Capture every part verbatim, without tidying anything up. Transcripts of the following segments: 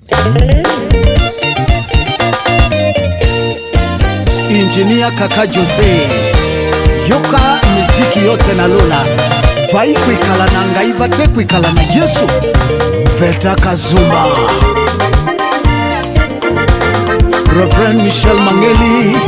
Engineer Kaka Jose yoka miziki yote na Lola vai kwikala na ngaiva te kwikala na Yesu Veta Kazumba Reverend Michel Mangeli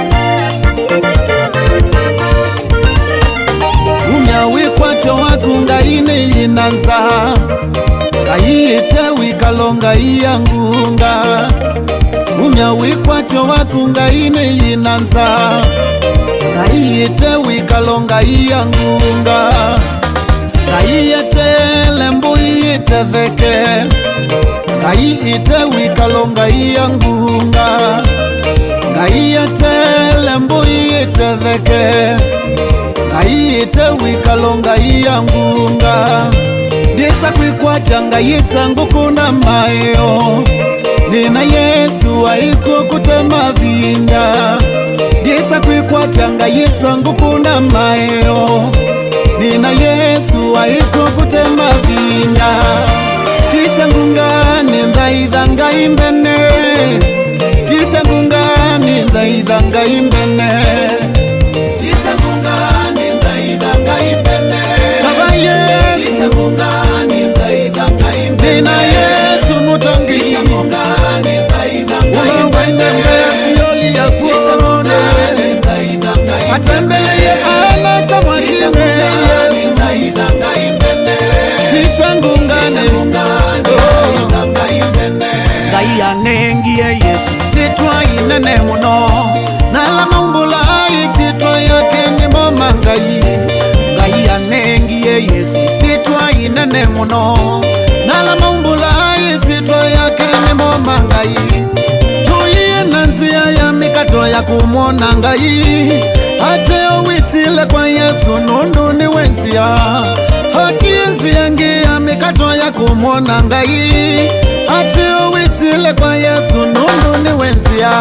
Umyawi kwa chowa kunga ine inanza Kaiite wikalonga iyangunga Umyawi kwa chowa kunga ine inanza Kaiite wikalonga iyangunga Kaiite lembu iite dheke Kaiite wikalonga iyangunga Kaiite lembu iite dheke Kaiite wikalonga iyangunga Disa kwikwa changa yisangu kuna mayo Nina Yesu haiko kutema vinda Disa kwikwa changa yisangu kuna mayo Nina Yesu haiko kutema vinda Kisa ngungani ndaidhanga imbene Kisa ngungani ndaidhanga imbene Kisa ngungani ndaidhanga imbene Kaba Yesu Kisa ngungani ndaidhanga imbene Nina Yesu mutangi Kisa ngungani ndaidhanga imbene Uwende yoli ya kuone Atembeleye ana samwakine Yesu ndaidhanga imbene Kisa ngungani ndaidhanga imbene Gaya nengie Yesu Sitwa inene muno Nala maumbula Sitwa yake ni mama ngai Gaya nengie Yesu Sitwa inene muno Nala maumbula Sitwa yake ni mama ngai Tulie nanzia ya mikato ya kumona ngai Hate owisile kwa Yesu nundu ni wensia Hati nziangi ya mikato ya kumona ngai Hate owisile kwa Yesu nundu ni wensia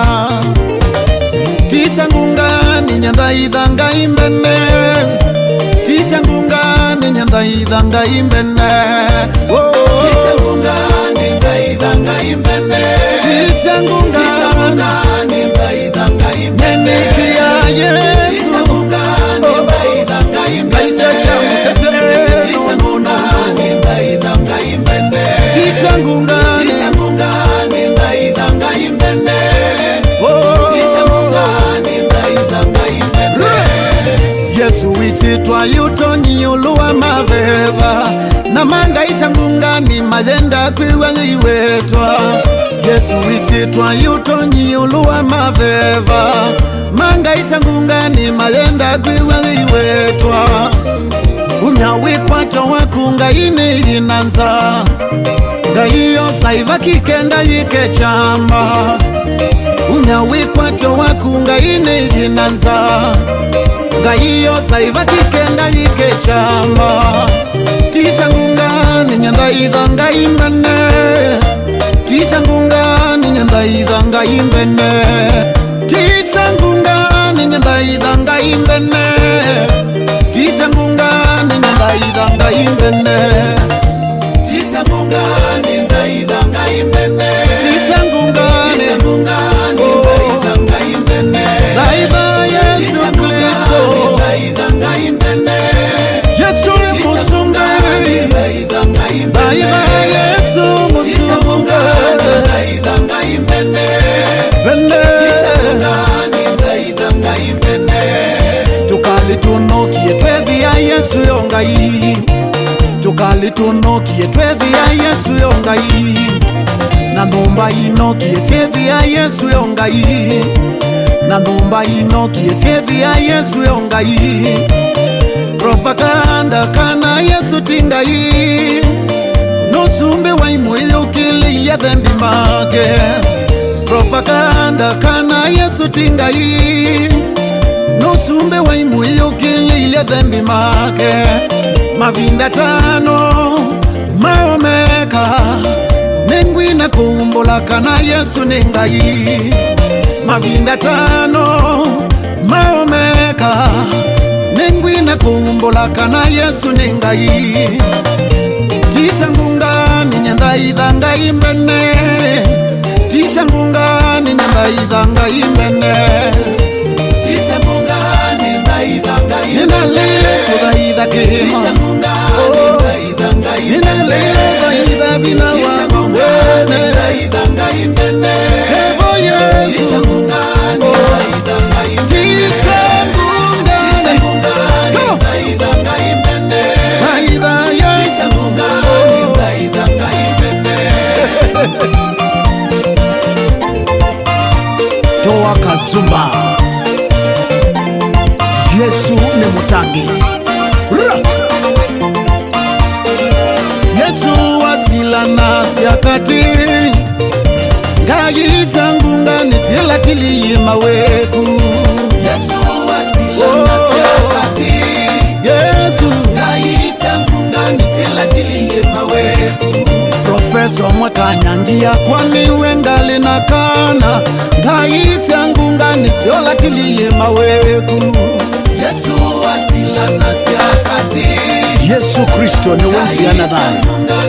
Tisa ngungani nyanda idhanga imbene Tisa ngungani nyanda idhanga imbene Tisa ngungani nyanda idhanga imbene Tisa ngungani nyanda idhanga imbene Neneki ya Yesu Tisa ngungani nyanda idhanga imbene Tisa ngungani nyanda idhanga imbene Tisa ngungani nyanda idhanga imbene Yesu wisitwa yutonyi uluwa maveva Na manga isangungani majenda kwiweli wetwa Yesu wisitwa yutonyi uluwa maveva Manga isangungani majenda kwiweli wetwa Umyawi kwa chowa kunga ini inanza Gaiyo saiva kikenda yike chamba Umyawi kwa chowa kunga ini inanza Gaiyo saiva kikenda yike chamba Tisa ngungani nyanda idhanga imbene Tisa ngungani nyanda idhanga imbene Tisa ngungani nyanda idhanga imbene Tisa ngungani nyanda idhanga imbene Tisa ngungani nyanda idhanga imbene Tisa ngungani nyanda idhanga imbene Daiva Yesu Kristo Daiva imbene Yesu musungari Daiva Yesu musungari Daiva imbene Bene Daiva imbene Tukali tunokie twedhi ya Yesu yongai Tukali tunokie twedhi ya Yesu yongai Na ndumba inokie twedhi ya Yesu yongai Na ndumba inokie twedhi ya Yesu yongai Propaganda kana Yesu tingai Nusumbi wa imwili ukili ya dhambi make Propaganda kana Yesu tingai Nusumbi wa imwili ukili ya dhambi make Mavinda tano maomeka Nengwi na kumbola kana Yesu ningai Mavinda tano maomeka Nengwi na kumbola kana Yesu ningai Tisangungani nyanda idanga imbene, Tisangungani nyanda idanga imbene, Tisangungani ndaidanga imbene, Ninalele kudaida kema, Tisangungani ndaidanga imbene, Ninalele kudaida bina wangwene, ndaidanga imbene, Evo Yesu, Tisangungani ndaidanga imbene, Tisangungani, ndaidanga imbene, Daida Yesu, Tisangungani ndaidanga imbene. Toa Kazumba, Yesu ne mutangi. Ra! Yesu wasila nasi akati, Ngai zangu ngani silatili maweku. Yesu wasila nasi akati, Yesu Ngai zangu ngani silatili maweku. Professor Mwakanyangia kwani wengali na kana, Ngai zangu ngani silatili maweku. Yesu wasila nasi akati, Yesu Kristo ni wenzi anadhani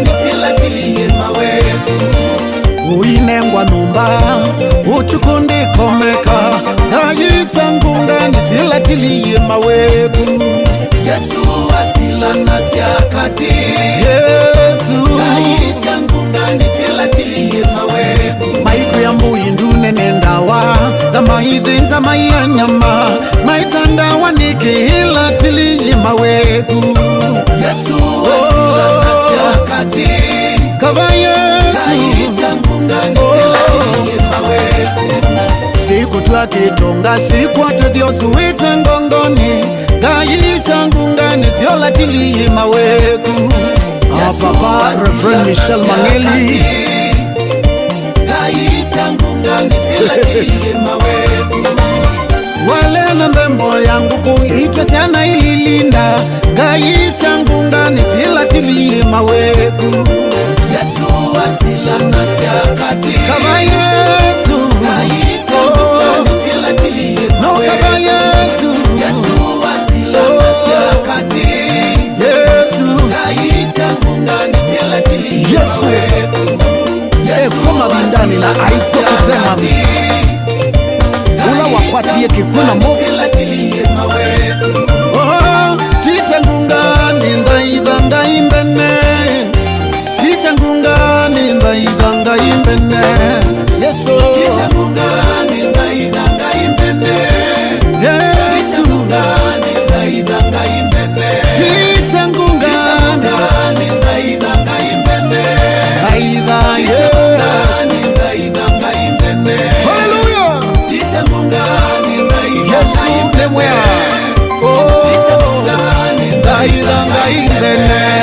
uinengwa numba uchukundi komeka Ngai ngungani silatiliye maweku. Yesu wasila nasi akati, Yesu Ngai ngungani silatiliye maweku. maiku ya mbuyindune nendawa na maidhinza maiyanyama maisandawa nikihilatiliye maweku. Yesu wasila nasi akati, Kava Yesu Ngai ngungani silatiliye maweku. siku twakitonga siku atethiosuwite ngongoni Ngai ngungani siolatiliye maweku. Papa Reverend Michel Mangeli Ngai ngungani silatiliye maweku. wale na mbembo yangu kuitwa sana ililinda Ngai ngungani silatiliye maweku. Yesu wasila nasi akati, Kava Yesu Ngai ngungani silatiliye no maweku. Kava Yesu Yesu wasila nasi akati, Yesu Ngai ngungani silatiliye Yesu. maweku. e koma bindani na aiko kusema ula wakwatie kikuna mo silatiliye maweku. oh Tisangungani ndaidanga imbene, Tisangungani ndaidanga imbene. Yesu Tisangungani ndaidanga imbene, Yesu Tisangungani ndaidanga imbene, Tisangungani Tisangungani ndaidanga imbene, ndaida Yesu. Tisangungani ndaidanga imbene, Hallelujah. Tisangungani ndaidanga Yesu imbene, nemwea oh Tisangungani ndaidanga imbene.